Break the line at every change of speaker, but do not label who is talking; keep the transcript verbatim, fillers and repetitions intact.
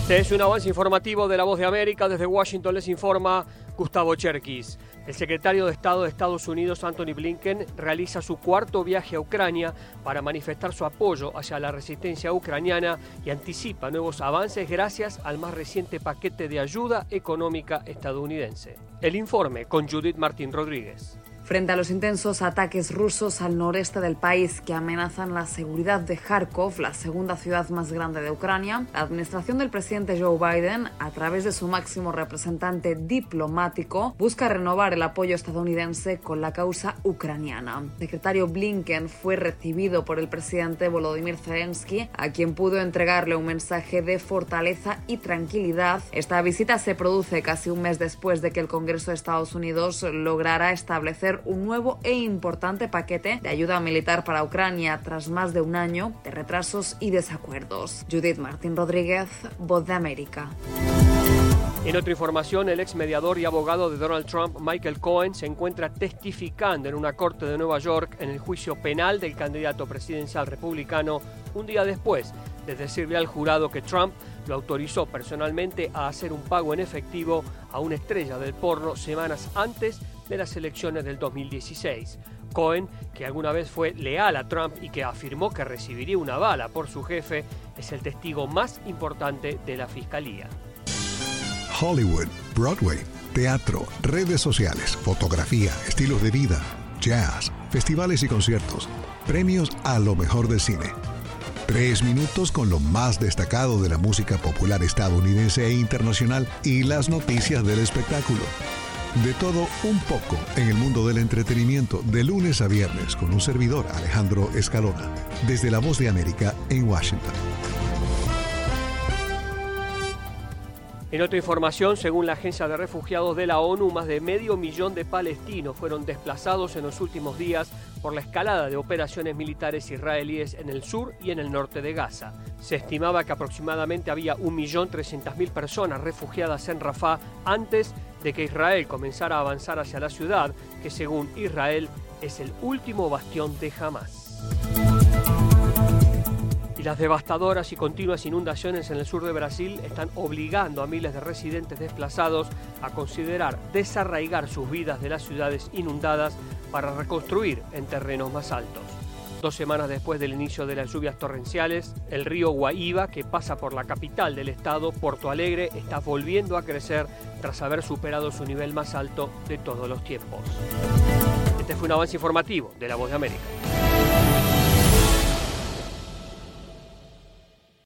Este es un avance informativo de La Voz de América. Desde Washington les informa Gustavo Cherkis. El secretario de Estado de Estados Unidos, Antony Blinken, realiza su cuarto viaje a Ucrania para manifestar su apoyo hacia la resistencia ucraniana y anticipa nuevos avances gracias al más reciente paquete de ayuda económica estadounidense. El informe con Judith Martín Rodríguez.
Frente a los intensos ataques rusos al noreste del país que amenazan la seguridad de Kharkov, la segunda ciudad más grande de Ucrania, la administración del presidente Joe Biden, a través de su máximo representante diplomático, busca renovar el apoyo estadounidense con la causa ucraniana. El secretario Blinken fue recibido por el presidente Volodymyr Zelensky, a quien pudo entregarle un mensaje de fortaleza y tranquilidad. Esta visita se produce casi un mes después de que el Congreso de Estados Unidos lograra establecer un nuevo e importante paquete de ayuda militar para Ucrania tras más de un año de retrasos y desacuerdos. Judith Martín Rodríguez, Voz de América.
En otra información, el ex mediador y abogado de Donald Trump, Michael Cohen, se encuentra testificando en una corte de Nueva York en el juicio penal del candidato presidencial republicano un día después de decirle al jurado que Trump lo autorizó personalmente a hacer un pago en efectivo a una estrella del porno semanas antes de las elecciones del dos mil dieciséis. Cohen, que alguna vez fue leal a Trump y que afirmó que recibiría una bala por su jefe, es el testigo más importante de la fiscalía.
Hollywood, Broadway, teatro, redes sociales, fotografía, estilos de vida, jazz, festivales y conciertos, premios a lo mejor del cine. Tres minutos con lo más destacado de la música popular estadounidense e internacional y las noticias del espectáculo. De todo un poco en el mundo del entretenimiento, de lunes a viernes, con un servidor, Alejandro Escalona, desde La Voz de América en Washington.
En otra información, según la Agencia de Refugiados de la ONU, más de medio millón de palestinos fueron desplazados en los últimos días por la escalada de operaciones militares israelíes en el sur y en el norte de Gaza. Se estimaba que aproximadamente había un millón trescientas mil personas refugiadas en Rafah antes de que Israel comenzara a avanzar hacia la ciudad, que según Israel es el último bastión de Hamás. Y las devastadoras y continuas inundaciones en el sur de Brasil están obligando a miles de residentes desplazados a considerar desarraigar sus vidas de las ciudades inundadas para reconstruir en terrenos más altos. Dos semanas después del inicio de las lluvias torrenciales, el río Guaíba, que pasa por la capital del estado, Porto Alegre, está volviendo a crecer tras haber superado su nivel más alto de todos los tiempos. Este fue un avance informativo de La Voz de América.